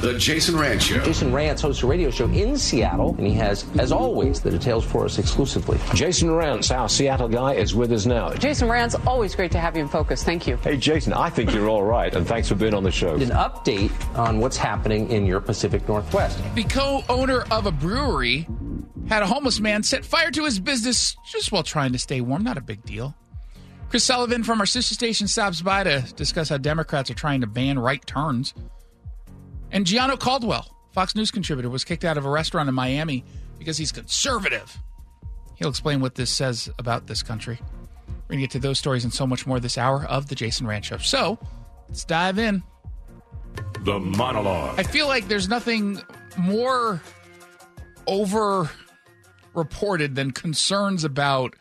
The Jason Rantz Show. Jason Rantz hosts a radio show in Seattle, and he has, as always, the details for us exclusively. Jason Rantz, our Seattle guy, is with us now. Jason Rantz, always great to have you in focus. Thank you. Hey, Jason, I think you're all right, and thanks for being on the show. An update on what's happening in your Pacific Northwest. The co-owner of a brewery had a homeless man set fire to his business just while trying to stay warm. Not a big deal. Chris Sullivan from our sister station stops by to discuss how Democrats are trying to ban right turns. And Gianno Caldwell, Fox News contributor, was kicked out of a restaurant in Miami because he's conservative. He'll explain what this says about this country. We're going to get to those stories and so much more this hour of The Jason Rantz Show. So, let's dive in. The monologue. I feel like there's nothing more over-reported than concerns about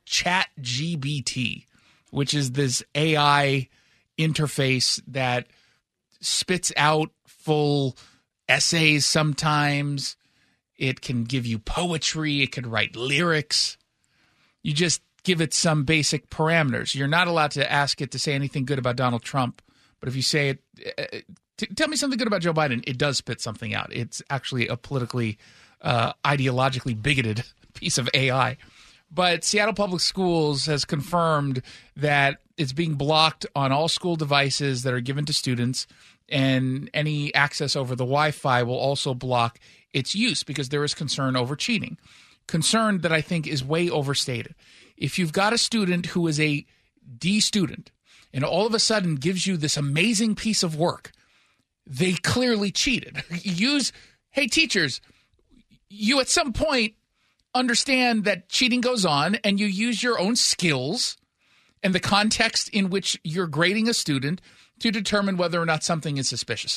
ChatGPT, which is this AI interface that spits out full essays sometimes. It can give you poetry. It can write lyrics. You just give it some basic parameters. You're not allowed to ask it to say anything good about Donald Trump. But if you say it, tell me something good about Joe Biden, it does spit something out. It's actually a politically, ideologically bigoted piece of AI. But Seattle Public Schools has confirmed that it's being blocked on all school devices that are given to students, and any access over the Wi-Fi will also block its use because there is concern over cheating. Concern that I think is way overstated. If you've got a student who is a D student and all of a sudden gives you this amazing piece of work, they clearly cheated. Hey, teachers, you at some point understand that cheating goes on, and you use your own skills and the context in which you're grading a student to determine whether or not something is suspicious.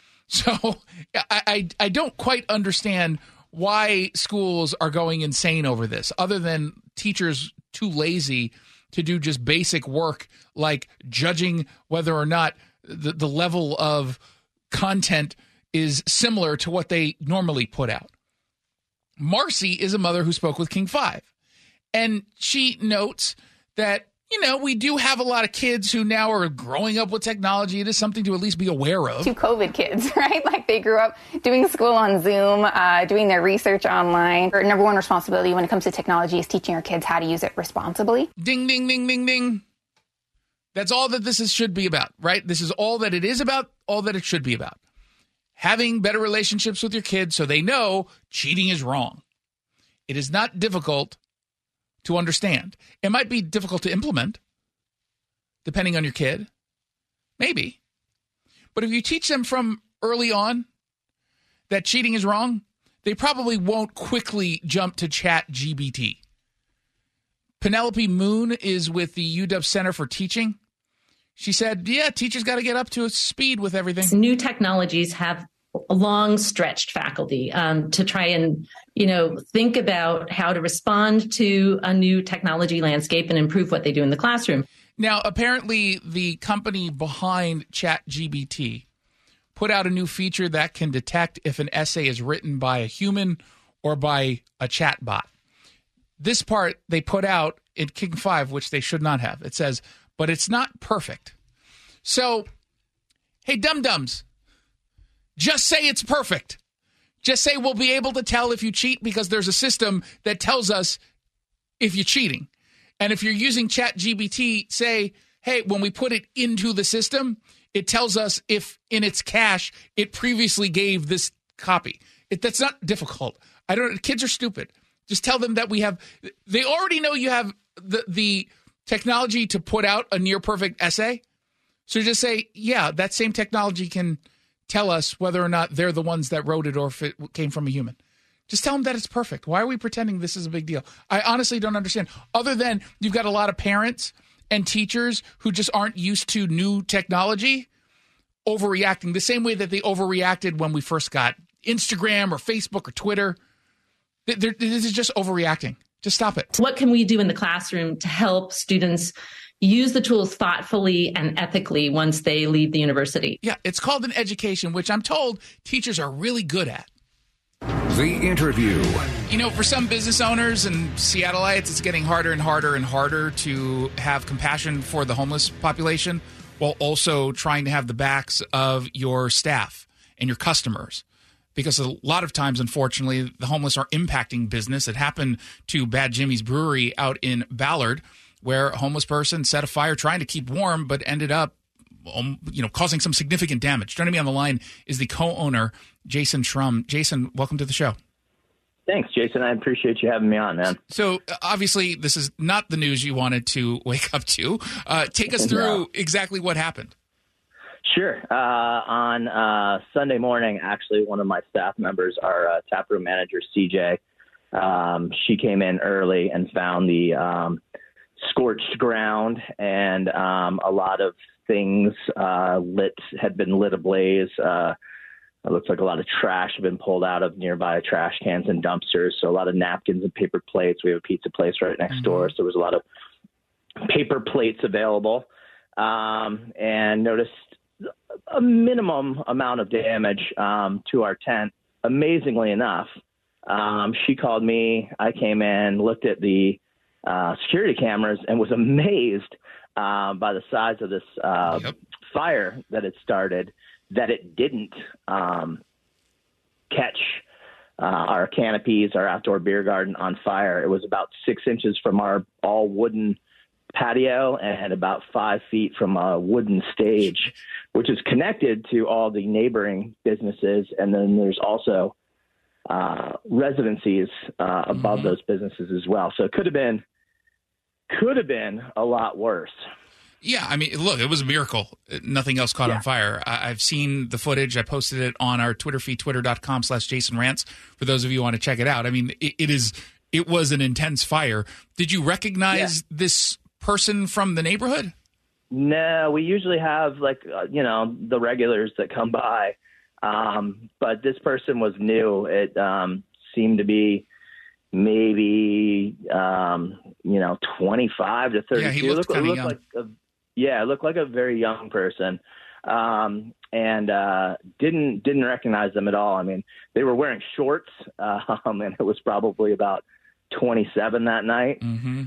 So I don't quite understand why schools are going insane over this, other than teachers too lazy to do just basic work like judging whether or not the level of content is similar to what they normally put out. Marcy is a mother who spoke with King 5, and she notes that, we do have a lot of kids who now are growing up with technology. It is something to at least be aware of. 2 COVID kids, right? Like they grew up doing school on Zoom, doing their research online. Our number one responsibility when it comes to technology is teaching our kids how to use it responsibly. Ding, ding, ding, ding, ding. That's all that should be about, right? This is all that it is about, all that it should be about. Having better relationships with your kids so they know cheating is wrong. It is not difficult to understand. It might be difficult to implement, depending on your kid. Maybe. But if you teach them from early on that cheating is wrong, they probably won't quickly jump to ChatGPT. Penelope Moon is with the UW Center for Teaching. She said, teachers got to get up to speed with everything. New technologies have a long stretched faculty to try and, think about how to respond to a new technology landscape and improve what they do in the classroom. Now, apparently the company behind ChatGPT put out a new feature that can detect if an essay is written by a human or by a chat bot. This part they put out in King 5, which they should not have. It says, but it's not perfect. So, hey, dum-dums, just say it's perfect. Just say we'll be able to tell if you cheat because there's a system that tells us if you're cheating. And if you're using ChatGPT, say, hey, when we put it into the system, it tells us if in its cache it previously gave this copy. That's not difficult. Kids are stupid. Just tell them that they already know you have the technology to put out a near perfect essay. So just say, that same technology can tell us whether or not they're the ones that wrote it or if it came from a human. Just tell them that it's perfect. Why are we pretending this is a big deal? I honestly don't understand. Other than you've got a lot of parents and teachers who just aren't used to new technology overreacting the same way that they overreacted when we first got Instagram or Facebook or Twitter. This is just overreacting. Just stop it. What can we do in the classroom to help students use the tools thoughtfully and ethically once they leave the university? Yeah, it's called an education, which I'm told teachers are really good at. The interview. For some business owners and Seattleites, it's getting harder and harder and harder to have compassion for the homeless population while also trying to have the backs of your staff and your customers. Because a lot of times, unfortunately, the homeless are impacting business. It happened to Bad Jimmy's Brewery out in Ballard, where a homeless person set a fire trying to keep warm, but ended up, causing some significant damage. Joining me on the line is the co-owner, Jason Shrum. Jason, welcome to the show. Thanks, Jason. I appreciate you having me on, man. So obviously, this is not the news you wanted to wake up to. Take us through exactly what happened. Sure. On Sunday morning, actually, one of my staff members, our taproom manager, CJ, she came in early and found the scorched ground and a lot of things had been lit ablaze. It looks like a lot of trash had been pulled out of nearby trash cans and dumpsters. So a lot of napkins and paper plates. We have a pizza place right next door, so there was a lot of paper plates available, and noticed a minimum amount of damage to our tent. Amazingly enough, she called me. I came in, looked at the security cameras, and was amazed by the size of this fire that had started, that it didn't catch our canopies, our outdoor beer garden on fire. It was about 6 inches from our all wooden patio and about 5 feet from a wooden stage, which is connected to all the neighboring businesses. And then there's also residencies above those businesses as well. So it could have been a lot worse. Yeah, I mean, look, it was a miracle. Nothing else caught on fire. I've seen the footage. I posted it on our Twitter feed, twitter.com/Jason Rants, for those of you who want to check it out. I mean, it was an intense fire. Did you recognize this person from the neighborhood? No, we usually have the regulars that come by. But this person was new. It seemed to be maybe 25 to 32. Yeah, he looked kind of young. It looked like a very young person, and didn't recognize them at all. I mean, they were wearing shorts, and it was probably about 27 that night.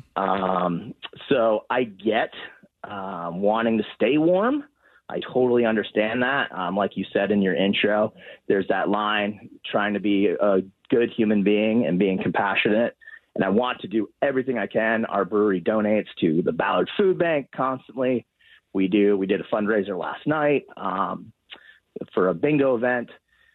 So I get wanting to stay warm. I totally understand that. Like you said in your intro, there's that line, trying to be a good human being and being compassionate. And I want to do everything I can. Our brewery donates to the Ballard Food Bank constantly. We did a fundraiser last night for a bingo event.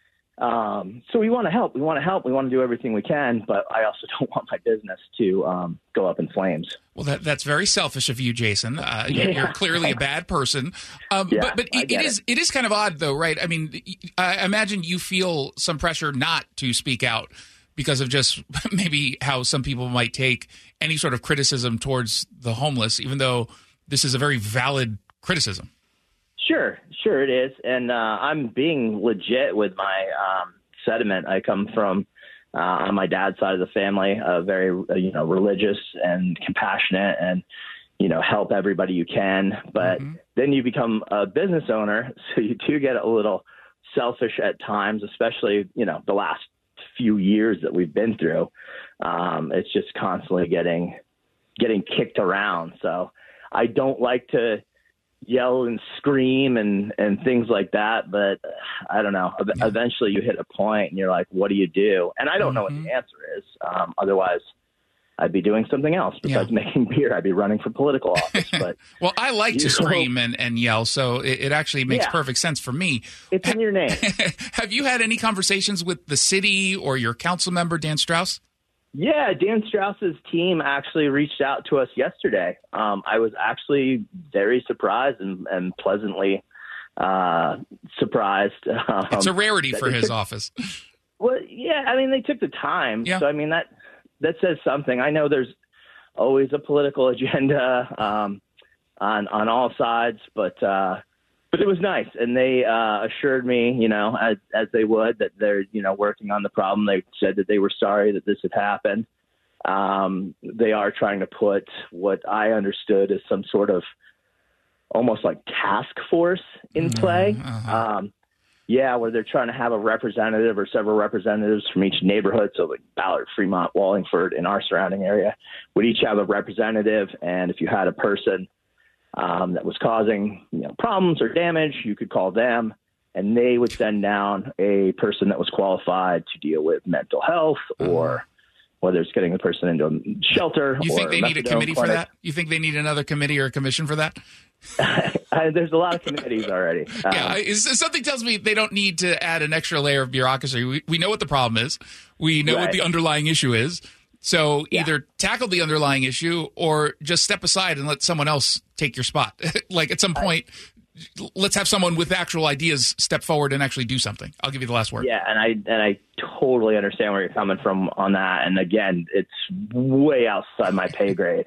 So we want to help. We want to do everything we can, but I also don't want my business to go up in flames. Well, that's very selfish of you, Jason. You're clearly a bad person. But it is kind of odd, though, right? I mean, I imagine you feel some pressure not to speak out because of just maybe how some people might take any sort of criticism towards the homeless, even though this is a very valid criticism. Sure it is. And I'm being legit with my sentiment. I come from, on my dad's side of the family, very, religious and compassionate and, help everybody you can. But then you become a business owner, so you do get a little selfish at times, especially, the last few years that we've been through. It's just constantly getting kicked around. So I don't like to yell and scream and things like that, but I don't know. Eventually you hit a point and you're like, what do you do? And I don't know what the answer is. Otherwise I'd be doing something else besides making beer. I'd be running for political office. But well, I like to scream and yell, so it actually makes perfect sense for me. It's in your name. Have you had any conversations with the city or your council member, Dan Strauss? Yeah, Dan Strauss's team actually reached out to us yesterday. I was actually very surprised and pleasantly surprised. It's a rarity for his office. Well, yeah, I mean, they took the time. Yeah. So, I mean, that says something. I know there's always a political agenda on all sides, but it was nice. And they assured me, as they would, that they're, working on the problem. They said that they were sorry that this had happened. They are trying to put what I understood as some sort of almost like task force in play. Where they're trying to have a representative or several representatives from each neighborhood. So like Ballard, Fremont, Wallingford, in our surrounding area would each have a representative. And if you had a person that was causing problems or damage, you could call them. and they would send down a person that was qualified to deal with mental health or whether it's getting the person into a shelter. You think they need a committee for that? You think they need another committee or a commission for that? There's a lot of committees already. Something tells me they don't need to add an extra layer of bureaucracy. We know what the problem is. We know what the underlying issue is. So either tackle the underlying issue or just step aside and let someone else take your spot. Like at some point, let's have someone with actual ideas step forward and actually do something. I'll give you the last word. Yeah, and I totally understand where you're coming from on that. And again, it's way outside my pay grade.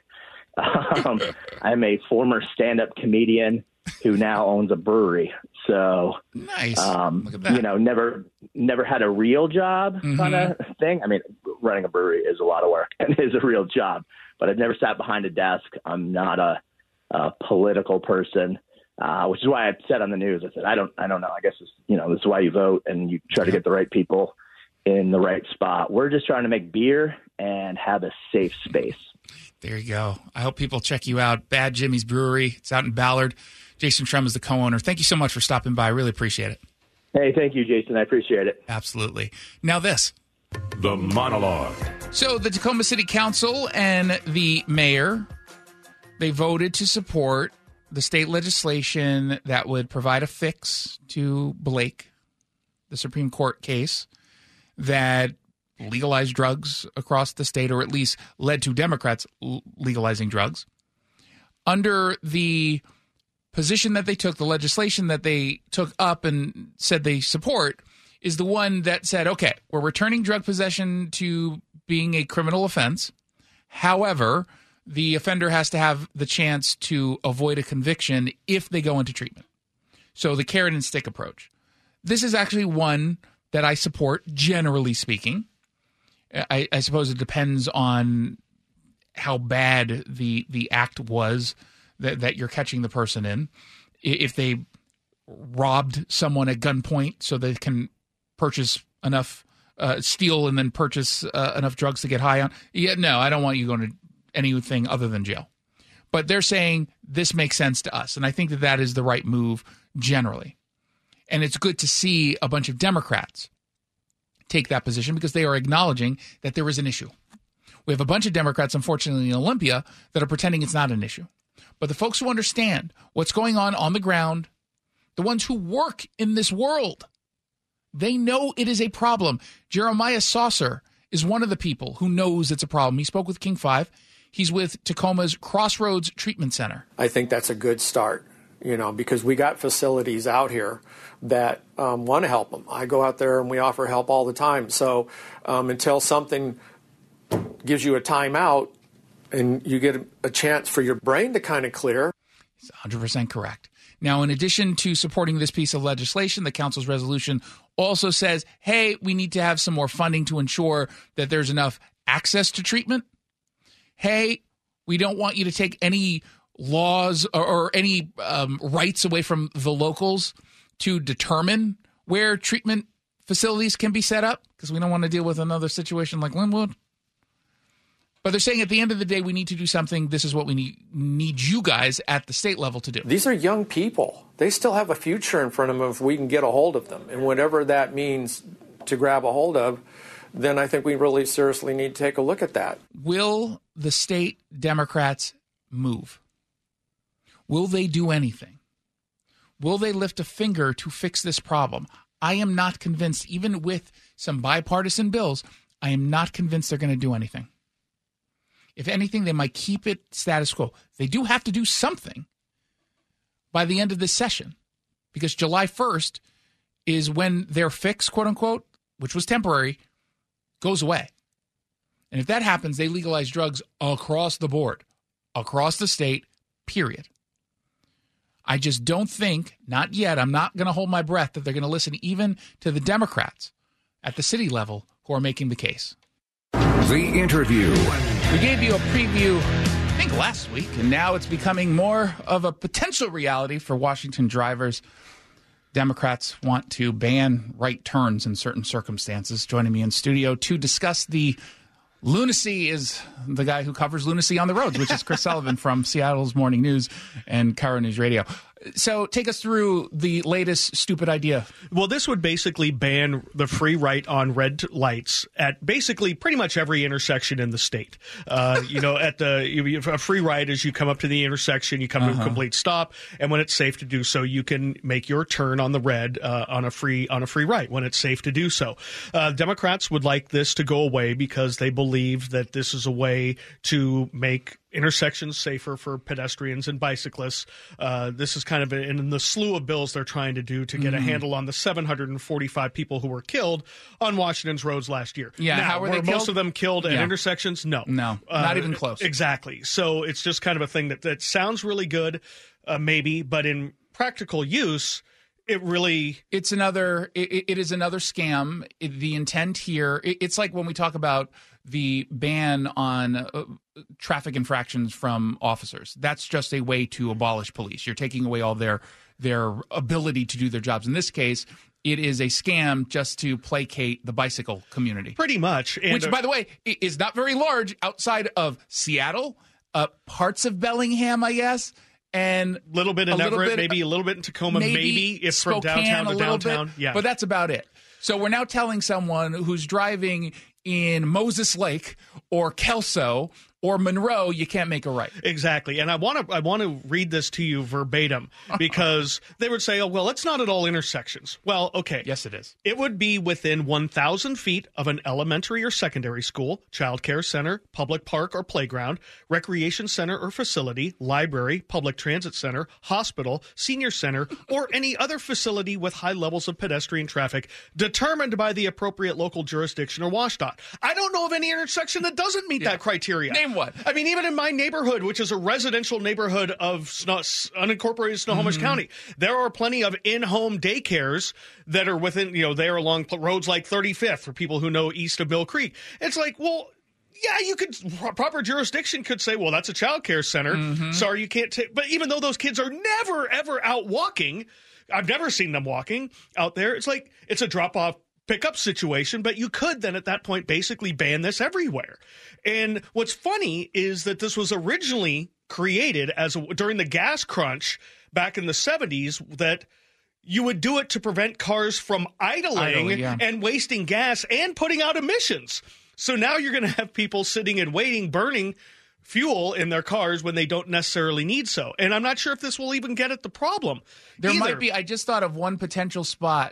I'm a former stand-up comedian who now owns a brewery. So nice. Look at that. You know, never had a real job kind of thing. I mean, running a brewery is a lot of work and is a real job, but I've never sat behind a desk. I'm not a political person. Which is why I said on the news, I said, I don't know. I guess this is why you vote and you try to get the right people in the right spot. We're just trying to make beer and have a safe space. There you go. I hope people check you out. Bad Jimmy's Brewery. It's out in Ballard. Jason Trem is the co-owner. Thank you so much for stopping by. I really appreciate it. Hey, thank you, Jason. I appreciate it. Absolutely. Now this. The monologue. So the Tacoma City Council and the mayor, they voted to support the state legislation that would provide a fix to Blake, the Supreme Court case that legalized drugs across the state, or at least led to Democrats legalizing drugs. Under the position that they took, the legislation that they took up and said they support is the one that said, okay, we're returning drug possession to being a criminal offense. However, the offender has to have the chance to avoid a conviction if they go into treatment. So the carrot and stick approach. This is actually one that I support, generally speaking. I suppose it depends on how bad the act was that you're catching the person in. If they robbed someone at gunpoint so they can purchase enough, steal and then purchase enough drugs to get high on. Yeah, no, I don't want you going to anything other than jail. But they're saying this makes sense to us. And I think that is the right move generally. And it's good to see a bunch of Democrats take that position because they are acknowledging that there is an issue. We have a bunch of Democrats, unfortunately, in Olympia that are pretending it's not an issue. But the folks who understand what's going on the ground, the ones who work in this world, they know it is a problem. Jeremiah Saucer is one of the people who knows it's a problem. He spoke with King 5. He's with Tacoma's Crossroads Treatment Center. I think that's a good start, because we got facilities out here that want to help them. I go out there and we offer help all the time. So until something gives you a timeout and you get a chance for your brain to kind of clear. He's 100% correct. Now, in addition to supporting this piece of legislation, the council's resolution also says, hey, we need to have some more funding to ensure that there's enough access to treatment. Hey, we don't want you to take any laws or any rights away from the locals to determine where treatment facilities can be set up, because we don't want to deal with another situation like Linwood. But they're saying at the end of the day, we need to do something. This is what we need you guys at the state level to do. These are young people. They still have a future in front of them if we can get a hold of them. And whatever that means to grab a hold of, then I think we really seriously need to take a look at that. Will the state Democrats move? Will they do anything? Will they lift a finger to fix this problem? I am not convinced, even with some bipartisan bills, I am not convinced they're going to do anything. If anything, they might keep it status quo. They do have to do something by the end of this session, because July 1st is when their fix, quote unquote, which was temporary, goes away. And if that happens, they legalize drugs across the board, across the state, period. I just don't think, not yet, I'm not going to hold my breath that they're going to listen even to the Democrats at the city level who are making the case. The Interview. We gave you a preview, I think, last week, and now it's becoming more of a potential reality for Washington drivers. Democrats want to ban right turns in certain circumstances. Joining me in studio to discuss the lunacy is the guy who covers lunacy on the roads, which is Chris Sullivan from Seattle's Morning News and KIRO News Radio. So take us through the latest stupid idea. Well, this would basically ban the free right on red lights at basically pretty much every intersection in the state. A free right as you come up to the intersection, you come to a complete stop, and when it's safe to do so, you can make your turn on the red on a free right when it's safe to do so. Democrats would like this to go away because they believe that this is a way to make intersections safer for pedestrians and bicyclists. This is kind of in the slew of bills they're trying to do to get a handle on the 745 people who were killed on Washington's roads last year. Yeah, now, how were they killed? Most of them killed at intersections? No, not even close. Exactly. So it's just kind of a thing that sounds really good, maybe, but in practical use, it is another scam. The intent here, it's like when we talk about the ban on traffic infractions from officers. That's just a way to abolish police. You're taking away all their ability to do their jobs. In this case, it is a scam just to placate the bicycle community. Pretty much. Which, by the way, is not very large outside of Seattle, parts of Bellingham, I guess. And a little bit in Everett, maybe a little bit in Tacoma, maybe if Spokane, from downtown to downtown. Yeah. But that's about it. So we're now telling someone who's driving in Moses Lake or Kelso or Monroe, you can't make a right. Exactly. And I want to read this to you verbatim because they would say, oh, well, it's not at all intersections. Well, okay. Yes, it is. It would be within 1,000 feet of an elementary or secondary school, child care center, public park or playground, recreation center or facility, library, public transit center, hospital, senior center, or any other facility with high levels of pedestrian traffic determined by the appropriate local jurisdiction or WSDOT. I don't know of any intersection that doesn't meet that criteria. Name one. I mean, even in my neighborhood, which is a residential neighborhood of unincorporated Snohomish County, there are plenty of in-home daycares that are within, they're along roads like 35th for people who know east of Mill Creek. It's like, well, yeah, you could, proper jurisdiction could say, well, that's a child care center. Sorry, you can't take, but even though those kids are never, ever out walking, I've never seen them walking out there. It's like, it's a drop-off pickup situation, but you could then at that point basically ban this everywhere. And what's funny is that this was originally created during the gas crunch back in the 70s, that you would do it to prevent cars from idling and wasting gas and putting out emissions. So now you're going to have people sitting and waiting, burning fuel in their cars when they don't necessarily need so. And I'm not sure if this will even get at the problem. There might be, I just thought of one potential spot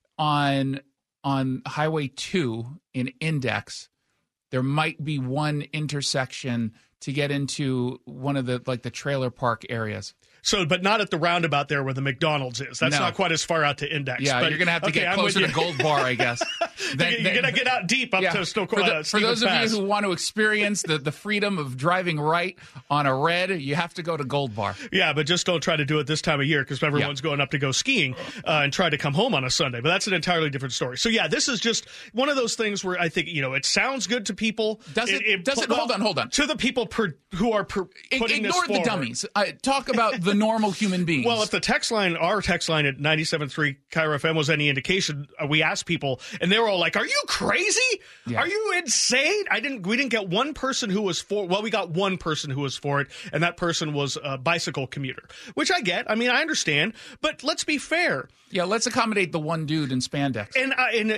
on Highway 2 in Index. There might be one intersection to get into one of the trailer park areas. So, but not at the roundabout there where the McDonald's is. That's not quite as far out to Index. Yeah, but, you're going to have to get closer to Gold Bar, I guess. You're going to get out deep up to For those of you who want to experience the freedom of driving right on a red, you have to go to Gold Bar. Yeah, but just don't try to do it this time of year because everyone's going up to go skiing and try to come home on a Sunday. But that's an entirely different story. So, yeah, this is just one of those things where I think, it sounds good to people. Does it? Hold on. To the people who are putting this forward. Ignore the dummies. Talk about the normal human beings. Well, if our text line at 97.3 KIRO FM was any indication, we asked people, and they were all like, "Are you crazy? Are you insane?" We didn't get one person who was for. Well, we got one person who was for it, and that person was a bicycle commuter, which I get. I mean, I understand, but let's be fair. Yeah, let's accommodate the one dude in spandex. And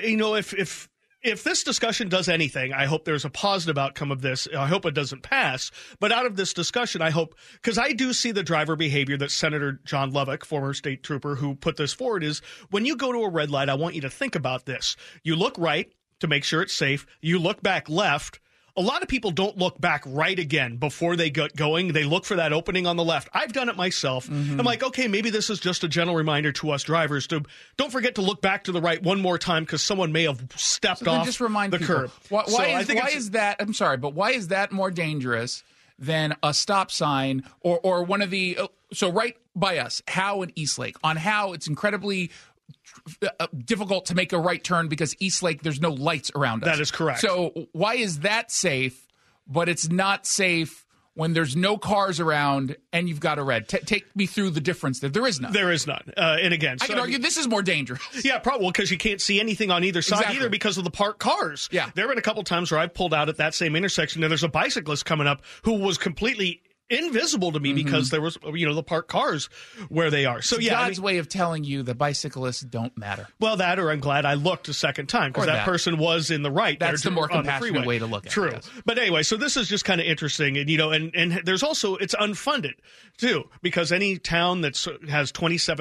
if this discussion does anything, I hope there's a positive outcome of this. I hope it doesn't pass. But out of this discussion, I hope, because I do see the driver behavior that Senator John Lovick, former state trooper who put this forward, is when you go to a red light, I want you to think about this. You look right to make sure it's safe. You look back left. A lot of people don't look back right again before they get going. They look for that opening on the left. I've done it myself. I'm like, okay, maybe this is just a gentle reminder to us drivers to don't forget to look back to the right one more time because someone may have stepped off just remind the people. curb. Why is that? I'm sorry, but why is that more dangerous than a stop sign or one of the so right by us, Howe and Eastlake? On Howe, it's incredibly difficult to make a right turn because Eastlake, there's no lights around us. That is correct. So why is that safe, but it's not safe when there's no cars around and you've got a red? Take me through the difference there. There is none. There is none. And again, I can argue this is more dangerous. Yeah, probably because you can't see anything on either side either because of the parked cars. Yeah. There have been a couple times where I've pulled out at that same intersection and there's a bicyclist coming up who was completely invisible to me because there was, the parked cars where they are. So it's God's way of telling you that bicyclists don't matter. Well, that, or I'm glad I looked a second time because that person was in the right. That's the more compassionate way to look at it. True. Yes. But anyway, so this is just kind of interesting. And, and there's also, it's unfunded too, because any town that has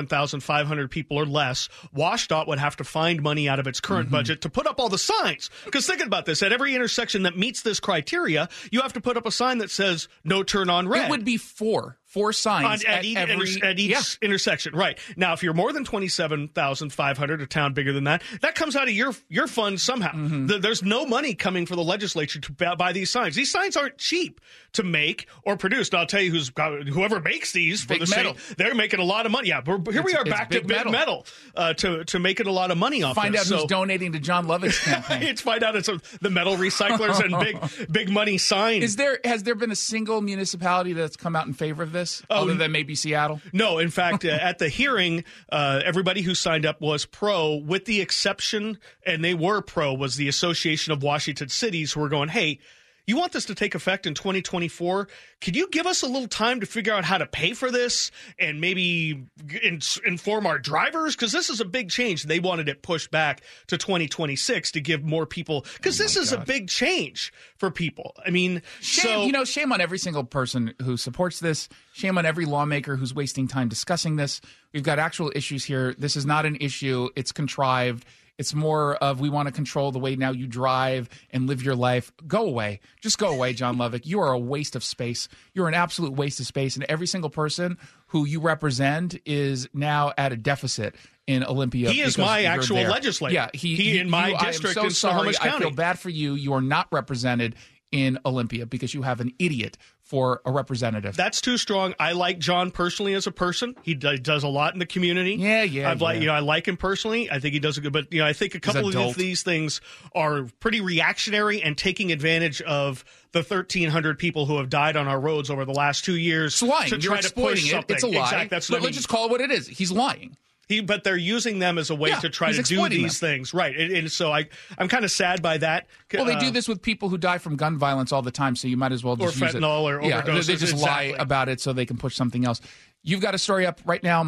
27,500 people or less, WashDOT would have to find money out of its current budget to put up all the signs. Because thinking about this, at every intersection that meets this criteria, you have to put up a sign that says no turn on red. It would be four signs at each intersection. Right. Now, if you're more than 27,500, a town bigger than that, that comes out of your fund somehow. There's no money coming for the legislature to buy these signs. These signs aren't cheap to make or produce. And I'll tell you whoever makes these for the state, they're making a lot of money. Yeah, here we are back to big metal to making a lot of money off Find this. out who's donating to John Lovett's campaign. It's find out it's the metal recyclers and big money signs. Has there been a single municipality that's come out in favor of this? Other than maybe Seattle? No, in fact, at the hearing, everybody who signed up was pro, with the exception, and they were pro, was the Association of Washington Cities, who were going, hey, you want this to take effect in 2024? Could you give us a little time to figure out how to pay for this and maybe inform our drivers? Because this is a big change. They wanted it pushed back to 2026 to give more people, because this is a big change for people. I mean, shame on every single person who supports this. Shame on every lawmaker who's wasting time discussing this. We've got actual issues here. This is not an issue. It's contrived. It's more of we want to control the way now you drive and live your life. Go away. Just go away, John Lovick. You are a waste of space. You're an absolute waste of space. And every single person who you represent is now at a deficit in Olympia. He is my actual legislator. Yeah, he in my district in Snohomish County. I feel bad for you. You are not represented in Olympia because you have an idiot for a representative. That's too strong. I like John personally as a person. He does a lot in the community. Yeah. I like him personally. I think he does a good. But I think a couple of these things are pretty reactionary and taking advantage of the 1,300 people who have died on our roads over the last 2 years. It's lying. To You're try to push something. It's a lie. Exactly. That's what I mean. Let's just call it what it is. He's lying. But they're using them as a way to try to do these things. Right. And so I'm kind of sad by that. Well, they do this with people who die from gun violence all the time, so you might as well just use it. Or fentanyl or overdoses. They just lie about it so they can push something else. You've got a story up right now,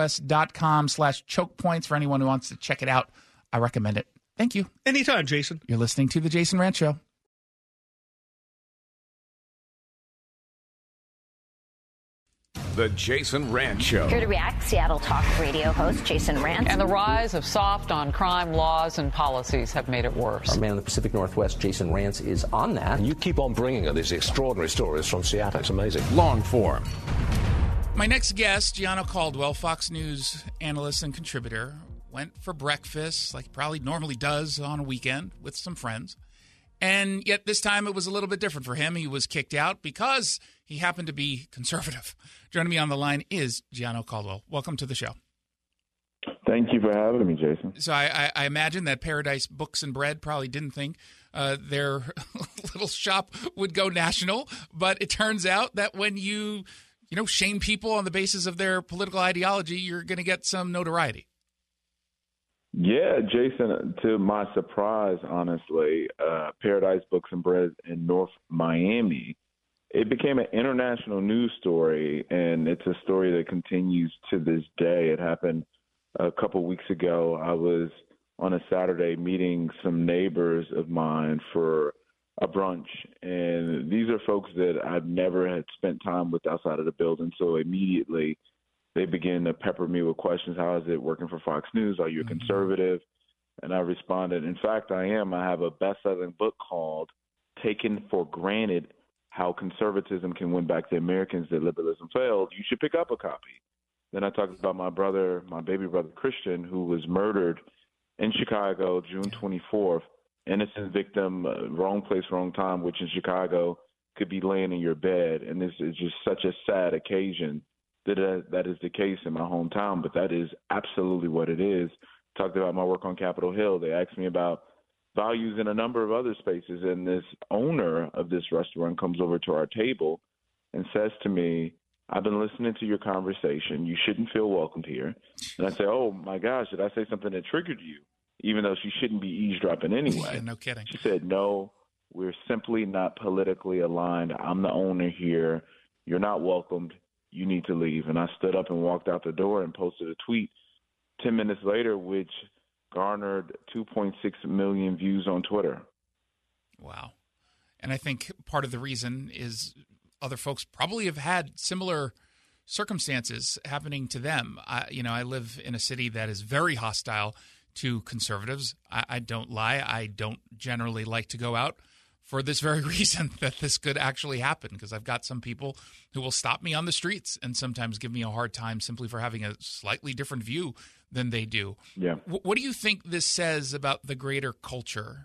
mynorthwest.com/choke points for anyone who wants to check it out. I recommend it. Thank you. Anytime, Jason. You're listening to The Jason Rantz Show. The Jason Rantz Show. Here to react, Seattle Talk Radio host Jason Rantz. And the rise of soft on crime laws and policies have made it worse. Our man in the Pacific Northwest, Jason Rantz, is on that. And you keep on bringing us these extraordinary stories from Seattle. It's amazing. Long form. My next guest, Gianno Caldwell, Fox News analyst and contributor, went for breakfast like he probably normally does on a weekend with some friends. And yet this time it was a little bit different for him. He was kicked out because he happened to be conservative. Joining me on the line is Gianno Caldwell. Welcome to the show. Thank you for having me, Jason. So I imagine that Paradise Books and Bread probably didn't think their little shop would go national. But it turns out that when you shame people on the basis of their political ideology, you're going to get some notoriety. Yeah, Jason, to my surprise, honestly, Paradise Books and Bread in North Miami, it became an international news story, and it's a story that continues to this day. It happened a couple weeks ago. I was on a Saturday meeting some neighbors of mine for a brunch, and these are folks that I've never had spent time with outside of the building, so immediately they begin to pepper me with questions. How is it working for Fox News? Are you a conservative? And I responded, in fact, I am. I have a best-selling book called Taken for Granted, How Conservatism Can Win Back the Americans That Liberalism Failed. You should pick up a copy. Then I talked about my baby brother, Christian, who was murdered in Chicago, June 24th. Innocent victim, wrong place, wrong time, which in Chicago could be laying in your bed. And this is just such a sad occasion that is the case in my hometown, but that is absolutely what it is. Talked about my work on Capitol Hill. They asked me about values in a number of other spaces, and this owner of this restaurant comes over to our table and says to me, I've been listening to your conversation. You shouldn't feel welcomed here. And I say, oh, my gosh, did I say something that triggered you? Even though she shouldn't be eavesdropping anyway. Yeah, no kidding. She said, no, we're simply not politically aligned. I'm the owner here. You're not welcomed. You need to leave. And I stood up and walked out the door and posted a tweet 10 minutes later, which garnered 2.6 million views on Twitter. Wow. And I think part of the reason is other folks probably have had similar circumstances happening to them. I live in a city that is very hostile to conservatives. I don't lie. I don't generally like to go out for this very reason, that this could actually happen, because I've got some people who will stop me on the streets and sometimes give me a hard time simply for having a slightly different view than they do. Yeah. What do you think this says about the greater culture?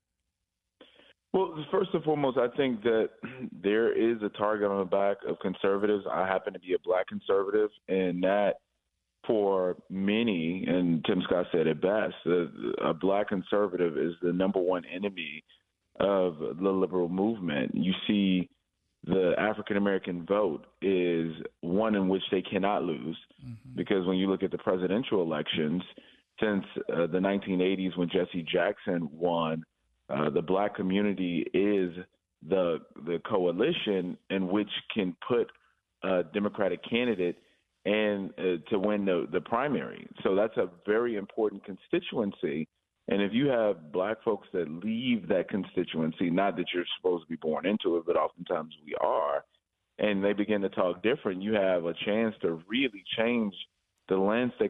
Well, first and foremost, I think that there is a target on the back of conservatives. I happen to be a black conservative, and that for many, and Tim Scott said it best, a black conservative is the number one enemy of the liberal movement. You see, the African-American vote is one in which they cannot lose, because when you look at the presidential elections, since the 1980s when Jesse Jackson won, the black community is the coalition in which can put a Democratic candidate and to win the primary. So that's a very important constituency. And if you have black folks that leave that constituency, not that you're supposed to be born into it, but oftentimes we are, and they begin to talk different, you have a chance to really change the landscape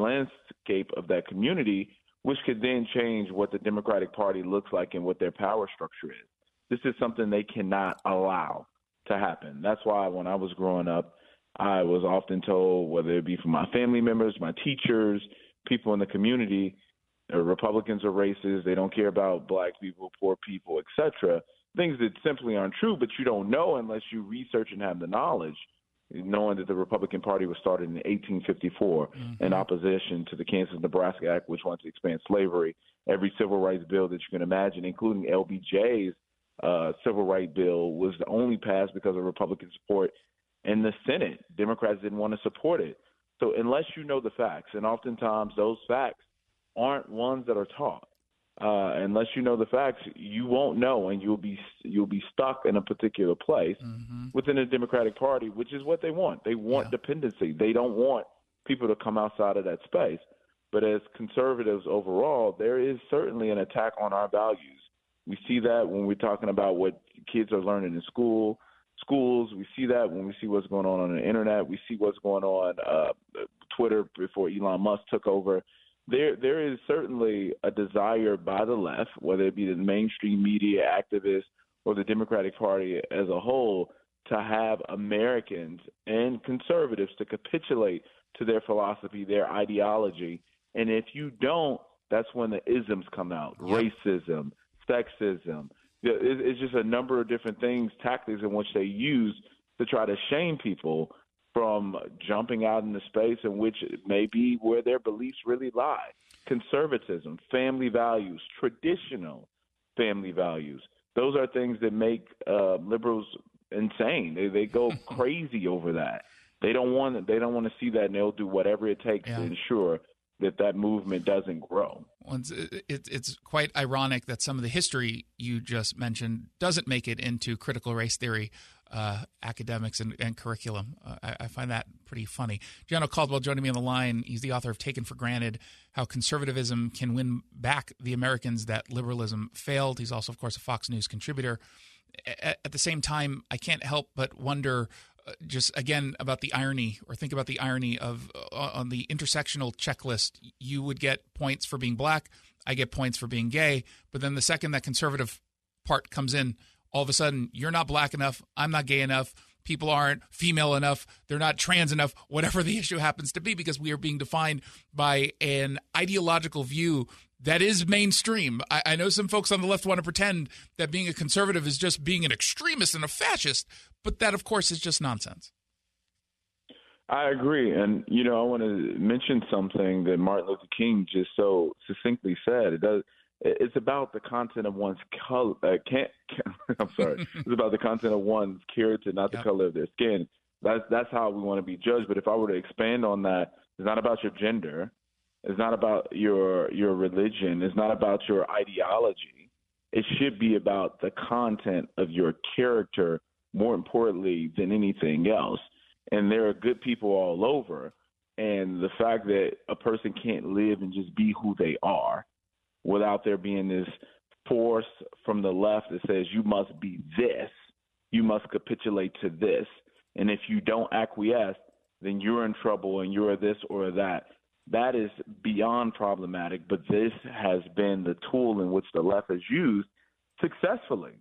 of that community, which could then change what the Democratic Party looks like and what their power structure is. This is something they cannot allow to happen. That's why when I was growing up, I was often told, whether it be from my family members, my teachers, people in the community, Republicans are racist, they don't care about black people, poor people, etc. Things that simply aren't true, but you don't know unless you research and have the knowledge, knowing that the Republican Party was started in 1854 in opposition to the Kansas-Nebraska Act, which wanted to expand slavery. Every civil rights bill that you can imagine, including LBJ's civil rights bill, was only passed because of Republican support in the Senate. Democrats didn't want to support it. So unless you know the facts, and oftentimes those facts aren't ones that are taught. Unless you know the facts, you won't know, and you'll be stuck in a particular place within the Democratic Party, which is what they want. They want dependency. They don't want people to come outside of that space. But as conservatives overall, there is certainly an attack on our values. We see that when we're talking about what kids are learning in schools. We see that when we see what's going on the internet. We see what's going on Twitter before Elon Musk took over. There is certainly a desire by the left, whether it be the mainstream media, activists, or the Democratic Party as a whole, to have Americans and conservatives to capitulate to their philosophy, their ideology. And if you don't, that's when the isms come out, racism, sexism. It's just a number of different things, tactics in which they use to try to shame people from jumping out into space in which it may be where their beliefs really lie. Conservatism, family values, traditional family values. Those are things that make liberals insane. They go crazy over that. They don't want to see that, and they'll do whatever it takes to ensure that movement doesn't grow. Well, it's quite ironic that some of the history you just mentioned doesn't make it into critical race theory academics and curriculum. I find that pretty funny. John Caldwell joining me on the line. He's the author of Taken for Granted, How Conservatism Can Win Back the Americans That Liberalism Failed. He's also, of course, a Fox News contributor. At the same time, I can't help but wonder just again about the irony, or think about the irony of on the intersectional checklist, you would get points for being black. I get points for being gay. But then the second that conservative part comes in, all of a sudden, you're not black enough, I'm not gay enough, people aren't female enough, they're not trans enough, whatever the issue happens to be, because we are being defined by an ideological view that is mainstream. I know some folks on the left want to pretend that being a conservative is just being an extremist and a fascist, but that, of course, is just nonsense. I agree. And, I want to mention something that Martin Luther King just so succinctly said. It's about the content of one's color. I'm sorry. It's about the content of one's character, not the color of their skin. That's how we want to be judged. But if I were to expand on that, it's not about your gender. It's not about your religion. It's not about your ideology. It should be about the content of your character more importantly than anything else. And there are good people all over. And the fact that a person can't live and just be who they are without there being this force from the left that says you must be this, you must capitulate to this. And if you don't acquiesce, then you're in trouble and you're this or that. That is beyond problematic, but this has been the tool in which the left has used successfully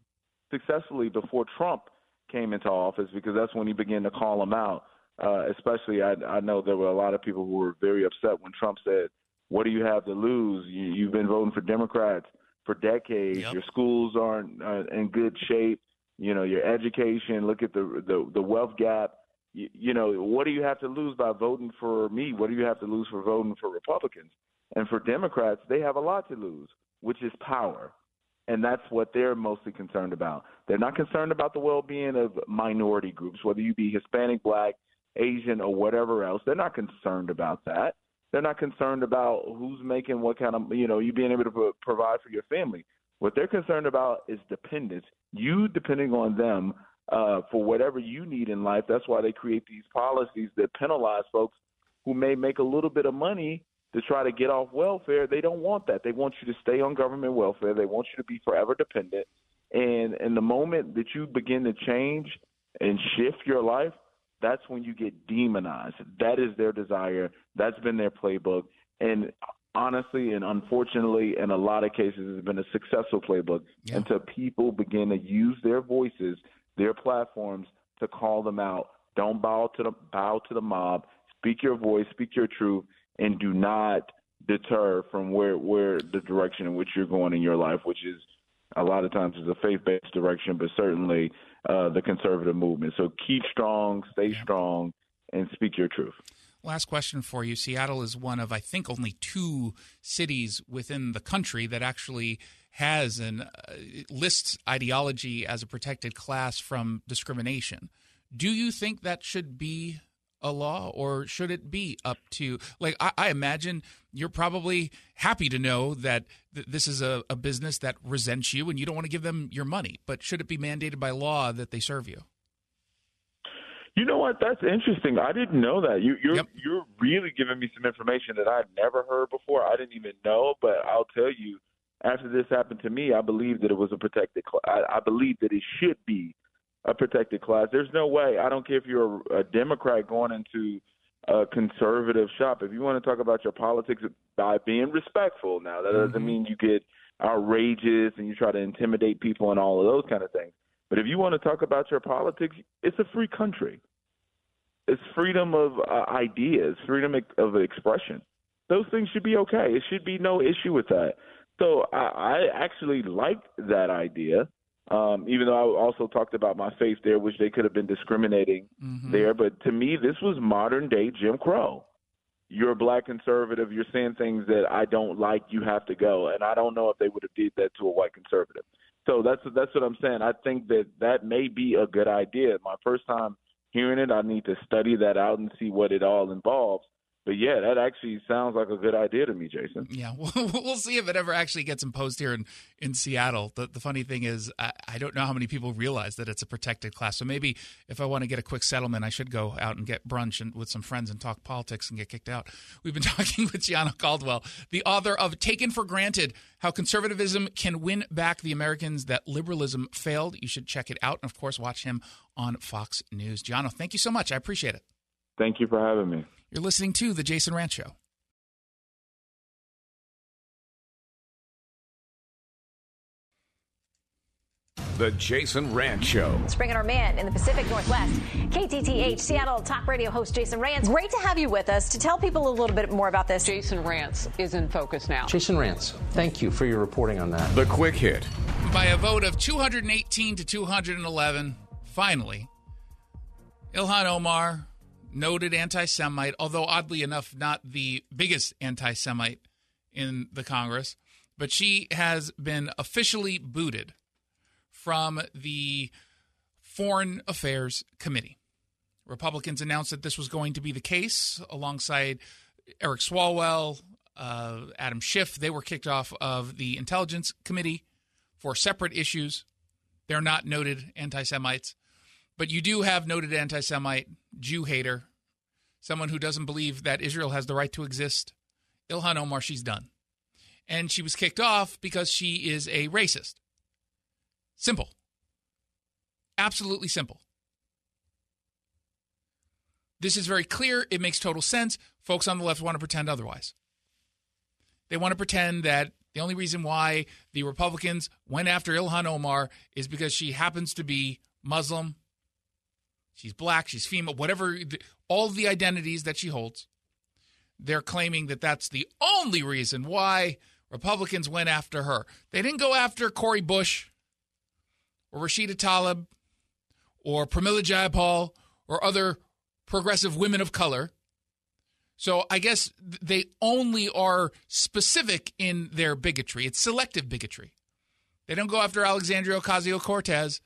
before Trump came into office, because that's when he began to call them out. Especially, I know there were a lot of people who were very upset when Trump said, what do you have to lose? You've been voting for Democrats for decades. Yep. Your schools aren't in good shape. You know, your education, look at the wealth gap. You know, what do you have to lose by voting for me? What do you have to lose for voting for Republicans? And for Democrats, they have a lot to lose, which is power. And that's what they're mostly concerned about. They're not concerned about the well-being of minority groups, whether you be Hispanic, Black, Asian, or whatever else. They're not concerned about that. They're not concerned about who's making what kind of, you being able to provide for your family. What they're concerned about is dependence, you depending on them for whatever you need in life. That's why they create these policies that penalize folks who may make a little bit of money to try to get off welfare. They don't want that. They want you to stay on government welfare. They want you to be forever dependent. And the moment that you begin to change and shift your life, that's when you get demonized. That is their desire. That's been their playbook. And honestly and unfortunately, in a lot of cases, it's been a successful playbook until people begin to use their voices, their platforms, to call them out. Don't bow to the mob. Speak your voice, speak your truth, and do not deter from where the direction in which you're going in your life, which is a lot of times is a faith-based direction, but certainly the conservative movement. So keep strong, stay strong, and speak your truth. Last question for you. Seattle is one of, I think, only 2 cities within the country that actually has and lists ideology as a protected class from discrimination. Do you think that should be a law, or should it be up to, like, I imagine you're probably happy to know that this is a business that resents you and you don't want to give them your money, but should it be mandated by law that they serve you? You know what? That's interesting. I didn't know that. You're really giving me some information that I'd never heard before. I didn't even know, but I'll tell you, after this happened to me, I believe that it was a protected class. I believe that it should be a protected class. There's no way. I don't care if you're a Democrat going into a conservative shop. If you want to talk about your politics by being respectful, now that doesn't mean you get outrageous and you try to intimidate people and all of those kind of things. But if you want to talk about your politics, it's a free country. It's freedom of ideas, freedom of expression. Those things should be okay. It should be no issue with that. So I actually like that idea. Even though I also talked about my faith there, which they could have been discriminating there. But to me, this was modern-day Jim Crow. You're a black conservative. You're saying things that I don't like. You have to go. And I don't know if they would have did that to a white conservative. So that's what I'm saying. I think that may be a good idea. My first time hearing it, I need to study that out and see what it all involves. But, yeah, that actually sounds like a good idea to me, Jason. Yeah, we'll see if it ever actually gets imposed here in Seattle. The funny thing is I don't know how many people realize that it's a protected class. So maybe if I want to get a quick settlement, I should go out and get brunch with some friends and talk politics and get kicked out. We've been talking with Gianna Caldwell, the author of Taken for Granted, How Conservatism Can Win Back the Americans That Liberalism Failed. You should check it out and, of course, watch him on Fox News. Gianna, thank you so much. I appreciate it. Thank you for having me. You're listening to The Jason Rantz Show. The Jason Rantz Show. Let's bring in our man in the Pacific Northwest, KTTH Seattle talk radio host Jason Rantz. Great to have you with us to tell people a little bit more about this. Jason Rantz is in focus now. Jason Rantz, thank you for your reporting on that. The Quick Hit. By a vote of 218 to 211, finally, Ilhan Omar, noted anti-Semite, although oddly enough not the biggest anti-Semite in the Congress, but she has been officially booted from the Foreign Affairs Committee. Republicans announced that this was going to be the case alongside Eric Swalwell, Adam Schiff. They were kicked off of the Intelligence Committee for separate issues. They're not noted anti-Semites. But you do have noted anti-Semite, Jew hater, someone who doesn't believe that Israel has the right to exist. Ilhan Omar, she's done. And she was kicked off because she is a racist. Simple. Absolutely simple. This is very clear. It makes total sense. Folks on the left want to pretend otherwise. They want to pretend that the only reason why the Republicans went after Ilhan Omar is because she happens to be Muslim. She's black, she's female, whatever, all of the identities that she holds. They're claiming that that's the only reason why Republicans went after her. They didn't go after Cori Bush or Rashida Tlaib or Pramila Jayapal or other progressive women of color. So I guess they only are specific in their bigotry. It's selective bigotry. They don't go after Alexandria Ocasio-Cortez.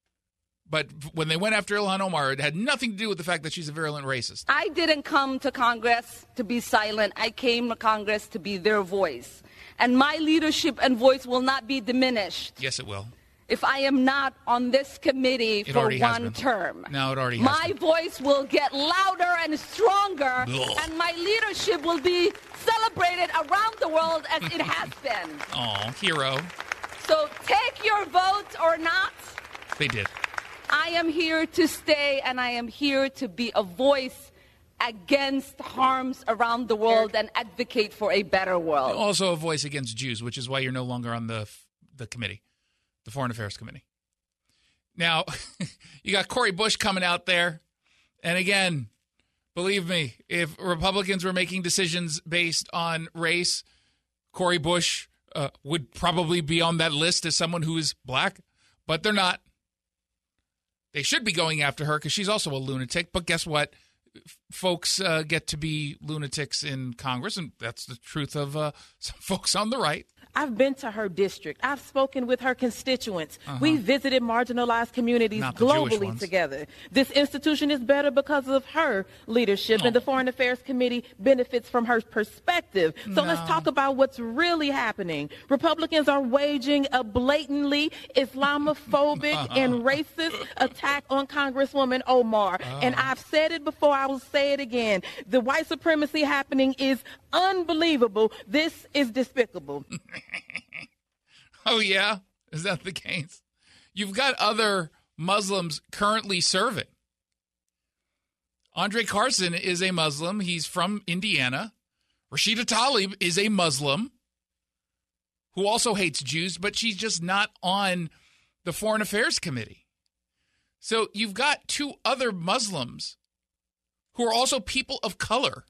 But when they went after Ilhan Omar, it had nothing to do with the fact that she's a virulent racist. I didn't come to Congress to be silent. I came to Congress to be their voice. And my leadership and voice will not be diminished. Yes, it will. If I am not on this committee for one term. No, it already has My voice will get louder and stronger, and my leadership will be celebrated around the world as it has been. Oh, hero. So take your vote or not. They did. I am here to stay, and I am here to be a voice against harms around the world and advocate for a better world. Also a voice against Jews, which is why you're no longer on the committee, the Foreign Affairs Committee. Now, you got Cori Bush coming out there. And again, believe me, if Republicans were making decisions based on race, Cori Bush would probably be on that list as someone who is black, but they're not. They should be going after her because she's also a lunatic. But guess what? Folks get to be lunatics in Congress, and that's the truth of some folks on the right. I've been to her district. I've spoken with her constituents. We visited marginalized communities globally together. This institution is better because of her leadership, and the Foreign Affairs Committee benefits from her perspective. So let's talk about what's really happening. Republicans are waging a blatantly Islamophobic and racist attack on Congresswoman Omar. And I've said it before, I will say it again. The white supremacy happening is unbelievable. This is despicable. Oh, yeah? Is that the case? You've got other Muslims currently serving. Andre Carson is a Muslim. He's from Indiana. Rashida Tlaib is a Muslim who also hates Jews, but she's just not on the Foreign Affairs Committee. So you've got two other Muslims who are also people of color.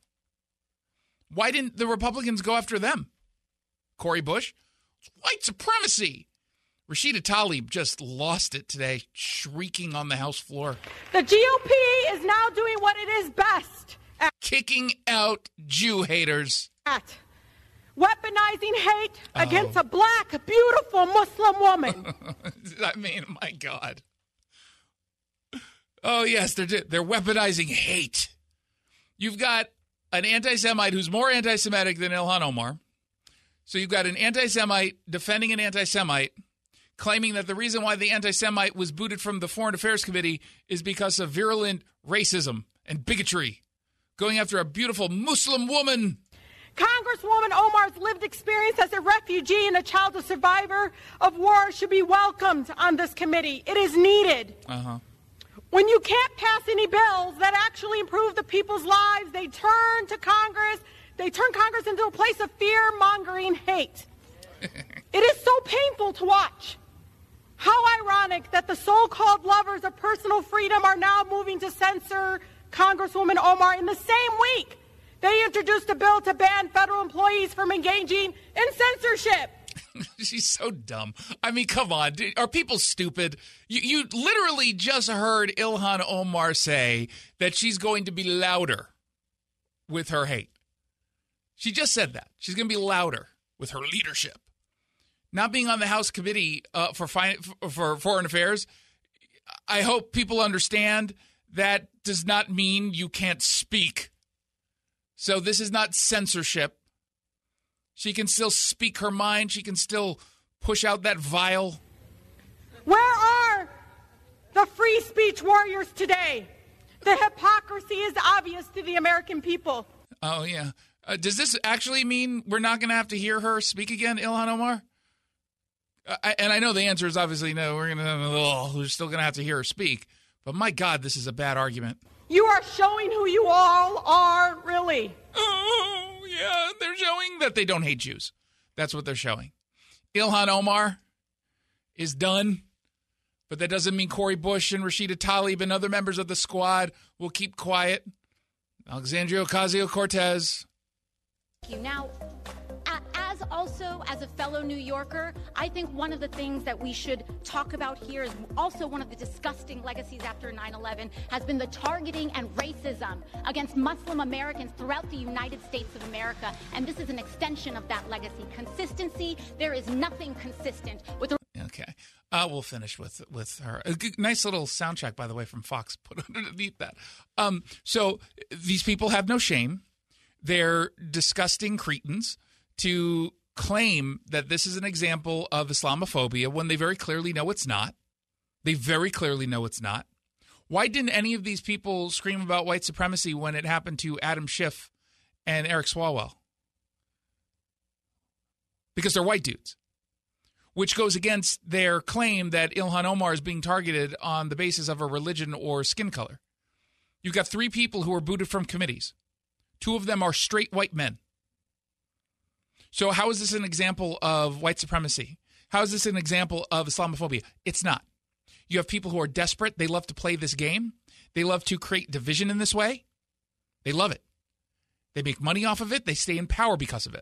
Why didn't the Republicans go after them? Cori Bush? It's white supremacy. Rashida Tlaib just lost it today, shrieking on the House floor. The GOP is now doing what it is best at. Kicking out Jew haters. At weaponizing hate against a black, beautiful Muslim woman. I mean, my God. Oh, yes, they're weaponizing hate. You've got an anti-Semite who's more anti-Semitic than Ilhan Omar. So you've got an anti-Semite defending an anti-Semite, claiming that the reason why the anti-Semite was booted from the Foreign Affairs Committee is because of virulent racism and bigotry, going after a beautiful Muslim woman. Congresswoman Omar's lived experience as a refugee and a child of survivor of war should be welcomed on this committee. It is needed. When you can't pass any bills that actually improve the people's lives, they turn to Congress. They turn Congress into a place of fear-mongering hate. It is so painful to watch. How ironic that the so-called lovers of personal freedom are now moving to censor Congresswoman Omar in the same week they introduced a bill to ban federal employees from engaging in censorship. She's so dumb. I mean, come on. Are people stupid? You literally just heard Ilhan Omar say that she's going to be louder with her hate. She just said that. She's going to be louder with her leadership. Not being on the House Committee for Foreign Affairs, I hope people understand that does not mean you can't speak. So this is not censorship. She can still speak her mind. She can still push out that vile. Where are the free speech warriors today. The hypocrisy is obvious to the American people. Oh, yeah. Does this actually mean we're not going to have to hear her speak again, Ilhan Omar? And I know the answer is obviously no. We're still going to have to hear her speak. But my God, this is a bad argument. You are showing who you all are, really. Oh, yeah. They're showing that they don't hate Jews. That's what they're showing. Ilhan Omar is done. But that doesn't mean Cori Bush and Rashida Tlaib and other members of the squad will keep quiet. Alexandria Ocasio-Cortez. Now, as a fellow New Yorker, I think one of the things that we should talk about here is also one of the disgusting legacies after 9/11 has been the targeting and racism against Muslim Americans throughout the United States of America. And this is an extension of that legacy. Consistency, there is nothing consistent with... Okay. We'll finish with her. A nice little sound check, by the way, from Fox put underneath that. So these people have no shame. They're disgusting cretins to claim that this is an example of Islamophobia when they very clearly know it's not. They very clearly know it's not. Why didn't any of these people scream about white supremacy when it happened to Adam Schiff and Eric Swalwell? Because they're white dudes. Which goes against their claim that Ilhan Omar is being targeted on the basis of her religion or skin color. You've got 3 people who are booted from committees. 2 of them are straight white men. So how is this an example of white supremacy? How is this an example of Islamophobia? It's not. You have people who are desperate. They love to play this game. They love to create division in this way. They love it. They make money off of it. They stay in power because of it.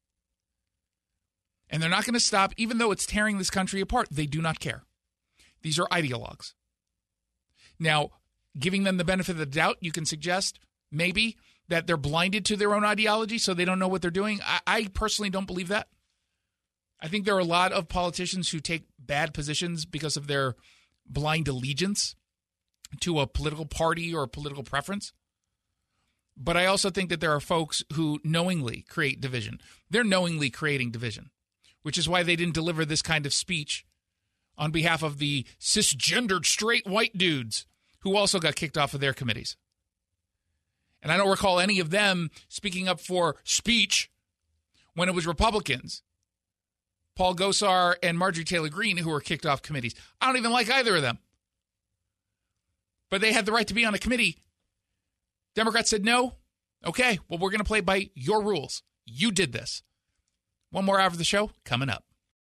And they're not going to stop, even though it's tearing this country apart. They do not care. These are ideologues. Now, giving them the benefit of the doubt, you can suggest maybe that they're blinded to their own ideology, so they don't know what they're doing. I personally don't believe that. I think there are a lot of politicians who take bad positions because of their blind allegiance to a political party or a political preference. But I also think that there are folks who knowingly create division. They're knowingly creating division, which is why they didn't deliver this kind of speech on behalf of the cisgendered straight white dudes who also got kicked off of their committees. And I don't recall any of them speaking up for speech when it was Republicans, Paul Gosar and Marjorie Taylor Greene, who were kicked off committees. I don't even like either of them. But they had the right to be on a committee. Democrats said no. Okay, well, we're going to play by your rules. You did this. One more hour of the show coming up.